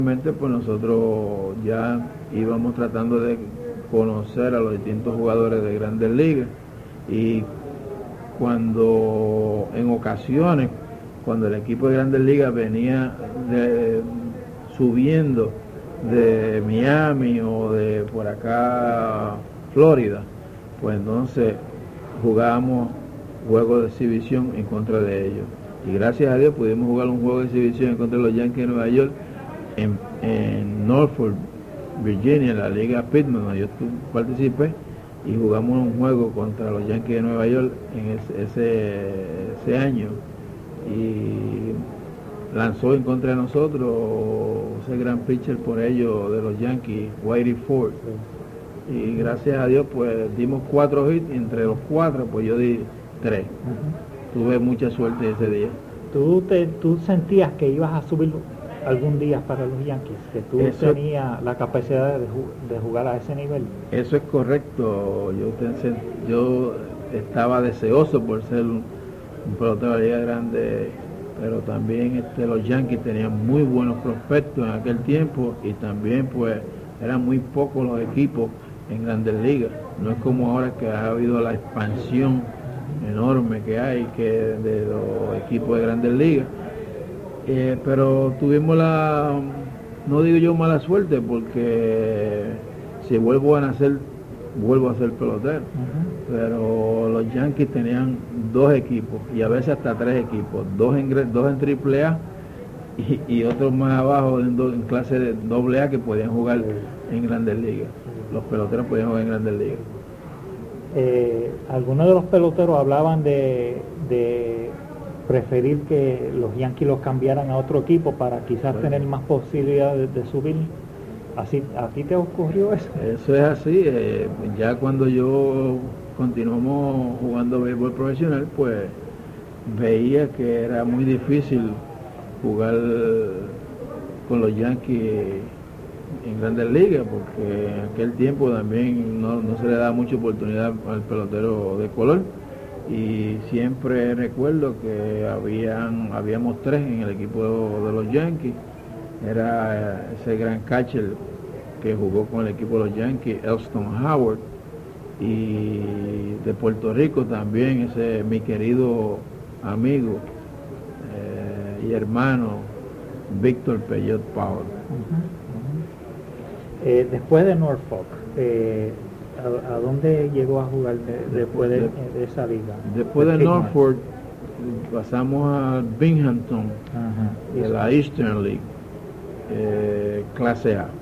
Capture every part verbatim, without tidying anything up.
Realmente pues nosotros ya íbamos tratando de conocer a los distintos jugadores de Grandes Ligas y cuando en ocasiones cuando el equipo de Grandes Ligas venía de, subiendo de Miami o de por acá Florida, pues entonces jugábamos juegos de exhibición en contra de ellos y gracias a Dios pudimos jugar un juego de exhibición en contra de los Yankees de Nueva York en, en Norfolk, Virginia, en la Liga Pitman, donde yo participé, y jugamos un juego contra los Yankees de Nueva York en ese, ese, ese año y lanzó en contra de nosotros ese gran pitcher por ellos de los Yankees, Whitey Ford, y gracias a Dios pues dimos cuatro hits y entre los cuatro pues yo di tres. Uh-huh. Tuve mucha suerte ese día. ¿Tú, te, tú sentías que ibas a subir algún día para los Yankees, que tú eso, tenías la capacidad de, de jugar a ese nivel? Eso es correcto. Yo, te, yo estaba deseoso por ser un, un pelotero de la Liga Grande, pero también este, los Yankees tenían muy buenos prospectos en aquel tiempo y también pues eran muy pocos los equipos en Grandes Ligas. No es como ahora que ha habido la expansión enorme que hay que de los equipos de Grandes Ligas. Eh, pero tuvimos la, no digo yo mala suerte, porque si vuelvo a nacer, vuelvo a ser pelotero. Uh-huh. Pero los Yankees tenían dos equipos, y a veces hasta tres equipos, dos en, dos en triple A y, y otros más abajo en, do, en clase de doble A que podían jugar uh-huh. en Grandes Ligas. Uh-huh. Los peloteros podían jugar en Grandes Ligas. Eh, algunos de los peloteros hablaban de... de preferir que los Yankees los cambiaran a otro equipo para quizás bueno. tener más posibilidades de, de subir. ¿Así, ¿A ti te ocurrió eso? Eso es así. Eh, ya cuando yo continuamos jugando béisbol profesional, pues veía que era muy difícil jugar con los Yankees en Grandes Ligas, porque en aquel tiempo también no, no se le da mucha oportunidad al pelotero de color. Y siempre recuerdo que habían habíamos tres en el equipo de, de los Yankees. Era ese gran catcher que jugó con el equipo de los Yankees, Elston Howard, y de Puerto Rico también ese mi querido amigo eh, y hermano Víctor Peyot Powell. Uh-huh, uh-huh. Eh, después de Norfolk, eh, ¿A, ¿A dónde llegó a jugar de, después de, de, de esa liga? Después de, de Norfolk pasamos a Binghamton, uh-huh. de la Eastern League, eh, clase A.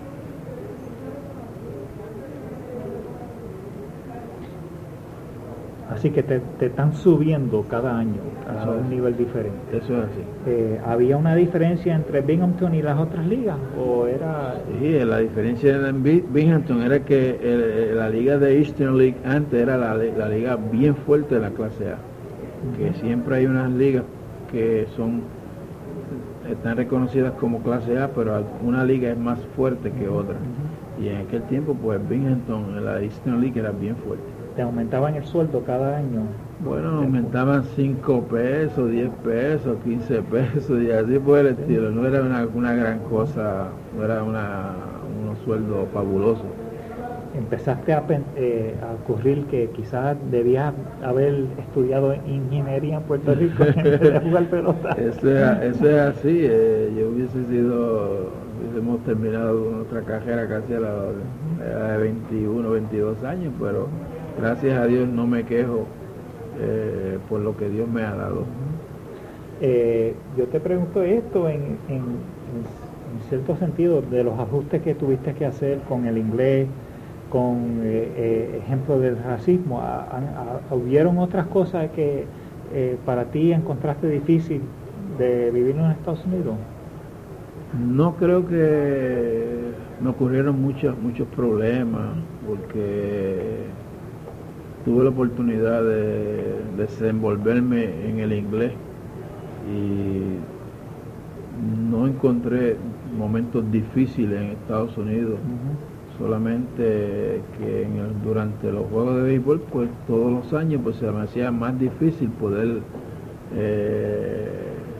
Así que te, te están subiendo cada año a eso un es, nivel diferente. Eso es así. Eh, ¿Había una diferencia entre Binghamton y las otras ligas? ¿O era...? Sí, la diferencia en Binghamton era que el, la liga de Eastern League antes era la, la liga bien fuerte de la clase A. Uh-huh. Que siempre hay unas ligas que son están reconocidas como clase A, pero una liga es más fuerte que otra. Uh-huh. Y en aquel tiempo, pues Binghamton, la Eastern League era bien fuerte. ¿Te aumentaban el sueldo cada año? Bueno, aumentaban cinco pesos, diez pesos, quince pesos y así por el estilo. No era una, una gran cosa, no era una, unos sueldos fabulosos. ¿Empezaste a, eh, a ocurrir que quizás debías haber estudiado ingeniería en Puerto Rico en vez de jugar pelota? Eso es, eso es así. Eh, yo hubiese sido, hubiésemos terminado nuestra carrera casi a la edad de veintiuno, veintidós años, pero gracias a Dios no me quejo eh, por lo que Dios me ha dado. Eh, yo te pregunto esto en, en, en cierto sentido de los ajustes que tuviste que hacer con el inglés, con eh, eh, ejemplos del racismo. ¿A, a, a, ¿Hubieron otras cosas que eh, para ti encontraste difícil de vivir en Estados Unidos? No creo que me ocurrieron muchos muchos problemas, porque tuve la oportunidad de desenvolverme en el inglés y no encontré momentos difíciles en Estados Unidos. Uh-huh. Solamente que en el, durante los juegos de béisbol, pues todos los años pues se me hacía más difícil poder eh,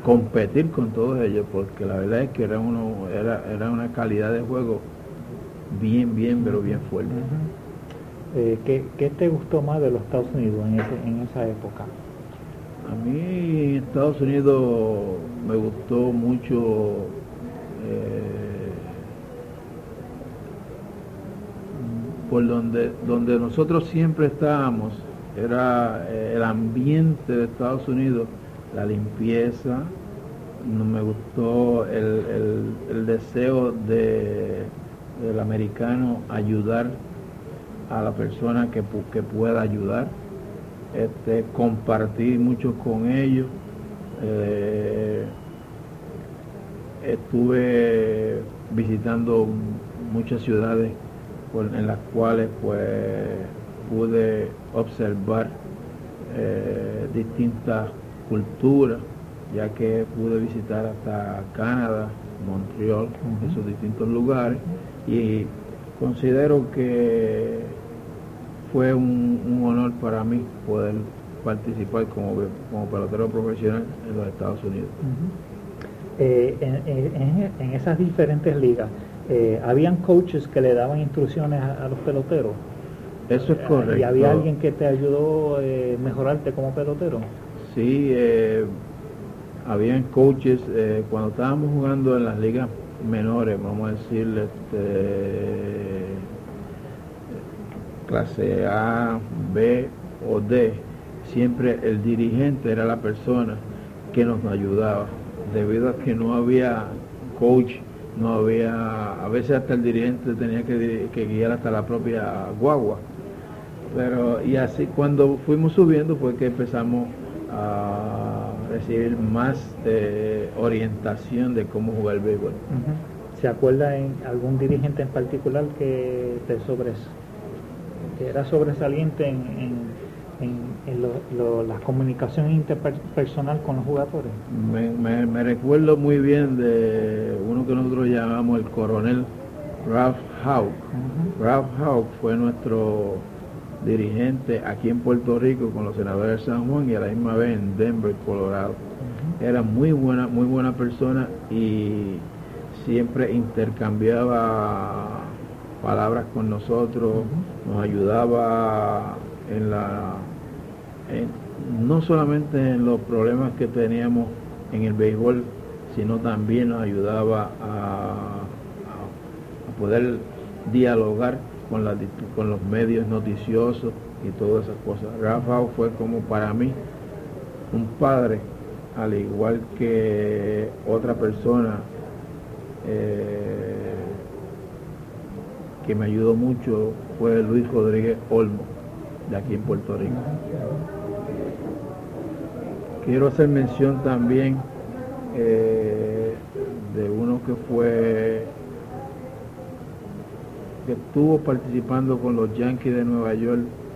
competir con todos ellos, porque la verdad es que era, uno, era, era una calidad de juego bien, bien, pero bien fuerte. Uh-huh. eh, ¿qué, ¿Qué te gustó más de los Estados Unidos en, ese, en esa época? A mí en Estados Unidos me gustó mucho eh, por donde, donde nosotros siempre estábamos, era eh, el ambiente de Estados Unidos, la limpieza. No me gustó el, el, el deseo de, del americano ayudar a la persona que, que pueda ayudar, este, compartir mucho con ellos. Eh, estuve visitando muchas ciudades por, en las cuales pues pude observar eh, distintas culturas, ya que pude visitar hasta Canadá, Montreal, uh-huh. esos distintos lugares, y considero que fue un, un honor para mí poder participar como, como pelotero profesional en los Estados Unidos. Uh-huh. eh, en, en, en esas diferentes ligas, eh, ¿habían coaches que le daban instrucciones a, a los peloteros? Eso es correcto. ¿Y había alguien que te ayudó a eh, mejorarte como pelotero? Sí, eh, habían coaches, eh, cuando estábamos jugando en las ligas menores, vamos a decirle, este, clase A, B o D, siempre el dirigente era la persona que nos ayudaba, debido a que no había coach, no había, a veces hasta el dirigente tenía que, que guiar hasta la propia guagua. Pero y así cuando fuimos subiendo fue que empezamos a recibir más eh, orientación de cómo jugar el béisbol. Uh-huh. ¿Se acuerda en algún dirigente en particular que te sobres, que era sobresaliente en, en, en, en lo, lo, la comunicación interpersonal con los jugadores? Me, me, me recuerdo muy bien de uno que nosotros llamamos el coronel Ralph Houck. Uh-huh. Ralph Houck fue nuestro dirigente aquí en Puerto Rico con los senadores de San Juan y a la misma vez en Denver, Colorado. Uh-huh. Era muy buena, muy buena persona y siempre intercambiaba palabras con nosotros, uh-huh. nos ayudaba en la, en, no solamente en los problemas que teníamos en el béisbol, sino también nos ayudaba a, a, a poder dialogar con, la, con los medios noticiosos y todas esas cosas. Rafa fue como para mí un padre, al igual que otra persona eh, que me ayudó mucho fue Luis Rodríguez Olmo, de aquí en Puerto Rico. Quiero hacer mención también eh, de uno que fue que estuvo participando con los Yankees de Nueva York,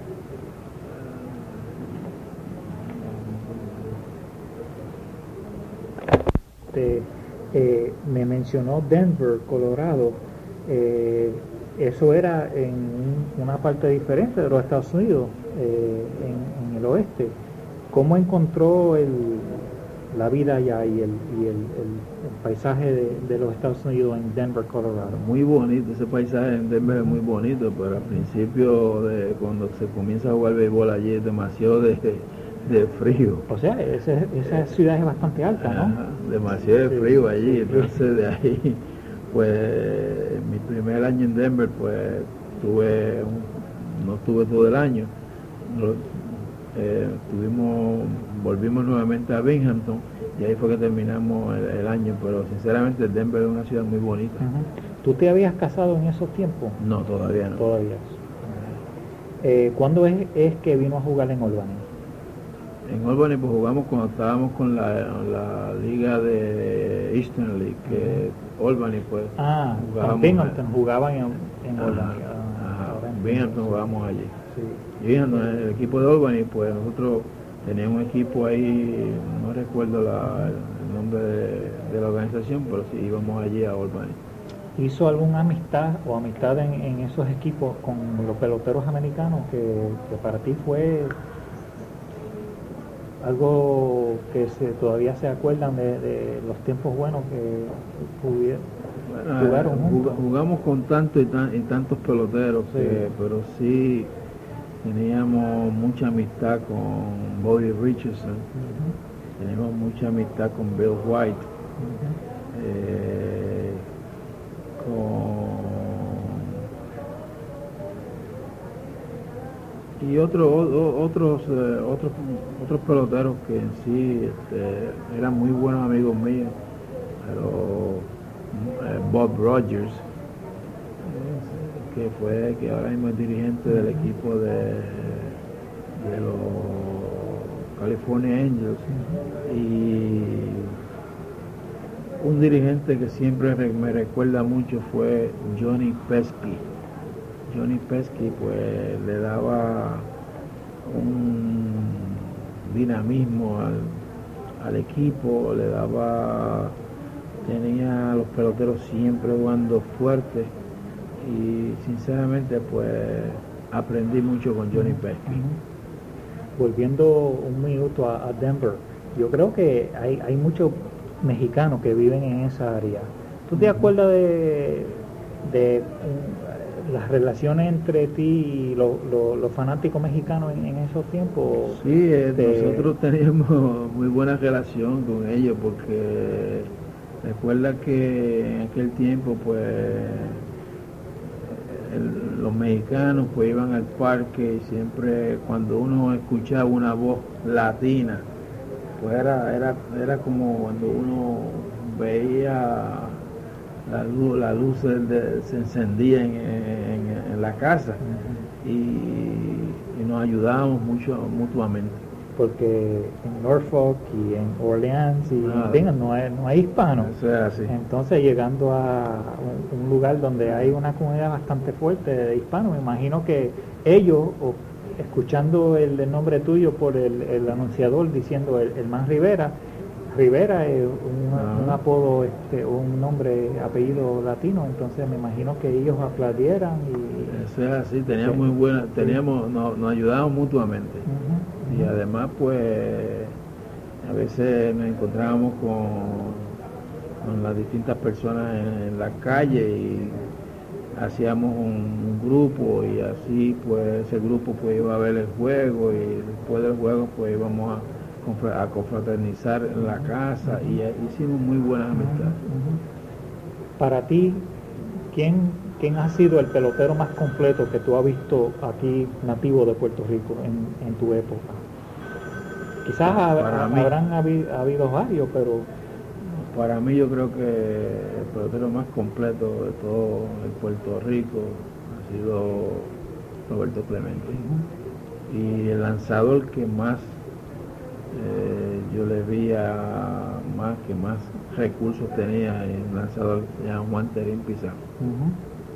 Te, eh, me mencionó Denver, Colorado. Eh, eso era en una parte diferente de los Estados Unidos, eh, en, en el oeste. ¿Cómo encontró el, la vida allá y el, y el, el, el paisaje de, de los Estados Unidos en Denver, Colorado? Muy bonito, ese paisaje en Denver es muy bonito, pero al principio de cuando se comienza a jugar béisbol allí es demasiado de, de frío. O sea, ese, esa eh, ciudad es bastante alta, ¿no? Ajá, demasiado de frío sí, allí, sí, entonces sí. De ahí, pues mi primer año en Denver, pues tuve, un, no estuve todo el año, no, eh, tuvimos, volvimos nuevamente a Binghamton y ahí fue que terminamos el, el año, pero sinceramente Denver es una ciudad muy bonita. Uh-huh. ¿Tú te habías casado en esos tiempos? No, todavía no. Todavía. Eh, ¿Cuándo es, es que vino a jugar en Albany? En Albany pues jugamos cuando estábamos con la, la liga de Eastern League, que uh-huh. Albany pues ah, jugábamos. Binghamton jugaban en, en Albany. Ajá, ajá. Binghamton jugábamos allí. Sí. Y Binghamton, el equipo de Albany, pues nosotros teníamos un equipo ahí, no recuerdo la, el nombre de, de la organización, pero sí íbamos allí a Albany. ¿Hizo alguna amistad o amistad en, en esos equipos con los peloteros americanos que, que para ti fue algo que se todavía se acuerdan de, de los tiempos buenos que pudieron Bueno, jugaron eh, juntos. jug- jugamos con tanto y, tan- y tantos peloteros, Sí. que- pero sí teníamos mucha amistad con Bobby Richardson, Ujú, teníamos mucha amistad con Bill White, ujú. eh, con y otro, o- o- otros eh, otros otros peloteros que en sí este, eran muy buenos amigos míos, pero eh, Bob Rogers, eh, que fue que ahora mismo es dirigente del equipo de, de los California Angels, y un dirigente que siempre re- me recuerda mucho fue Johnny Pesky. Johnny Pesky pues le daba un dinamismo al, al equipo, le daba, tenía a los peloteros siempre jugando fuerte, y sinceramente pues aprendí mucho con Johnny Pesky. Ujú. Volviendo un minuto a, a Denver, yo creo que hay, hay muchos mexicanos que viven en esa área. ¿Tú te acuerdas de, de um, las relaciones entre ti y lo- lo- los fanáticos mexicanos en, en esos tiempos? Sí, eh, De- nosotros teníamos muy buena relación con ellos, porque recuerda que en aquel tiempo pues el- los mexicanos pues iban al parque, y siempre cuando uno escuchaba una voz latina, pues era, era, era como cuando uno veía la luz, la luz del- de- se encendía en, en- en la casa, Ujú. y, y nos ayudábamos mucho mutuamente. Porque en Norfolk y en Orleans y Nada. en Bingham no hay, no hay hispanos. Eso es así. Entonces, llegando a un, un lugar donde hay una comunidad bastante fuerte de hispanos, me imagino que ellos, o escuchando el, el nombre tuyo por el, el anunciador diciendo el, el Man Rivera, Rivera es un, Ajá. un apodo, este, un nombre, apellido latino, entonces me imagino que ellos aplaudieran y... Eso es así, teníamos Sí. muy buena, Sí. teníamos, nos, nos ayudábamos mutuamente. Ujú, Y ujú. además pues a veces nos encontrábamos con, con las distintas personas en, en la calle, y hacíamos un, un grupo, y así pues ese grupo pues iba a ver el juego, y después del juego pues íbamos a, confra- a confraternizar en la casa, y eh, hicimos muy buenas amistades. Ujú. Para ti, ¿quién, ¿quién ha sido el pelotero más completo que tú has visto aquí nativo de Puerto Rico en, en tu época? Quizás ha- Para ha- mí. habrán habi- habido varios, pero Para mí yo creo que el pelotero más completo de todo el Puerto Rico ha sido Roberto Clemente. Y el lanzador que más eh, yo le vi a más que más recursos tenía, el lanzador se llama Juan Terín Pizarro. ujú,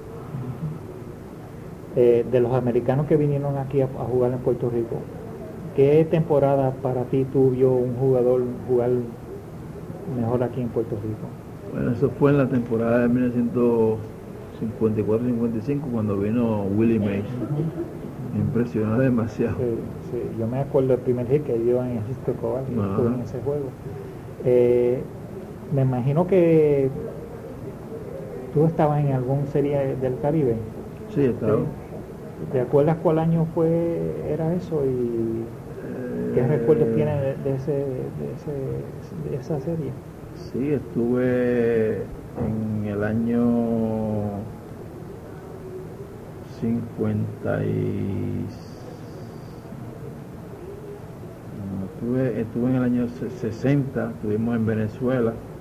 ujú. Eh, de los americanos que vinieron aquí a, a jugar en Puerto Rico, ¿qué temporada para ti tuvo un jugador jugar mejor aquí en Puerto Rico? Bueno, eso fue en la temporada de mil novecientos cincuenta y cuatro cincuenta y cinco, cuando vino Willie Mays. Me impresionó demasiado. Sí, sí, yo me acuerdo del primer hit que dio en el Risto Cobal, y Ajá. estuve en ese juego. Eh, me imagino que tú estabas en algún serie del Caribe. Sí, estaba. Sí. ¿Te acuerdas cuál año fue era eso y qué Eh, recuerdos tienes de, de ese, de, ese, de esa serie? Sí, estuve en el año cincuenta y... no, estuve, estuve en el año se- sesenta, estuvimos en Venezuela,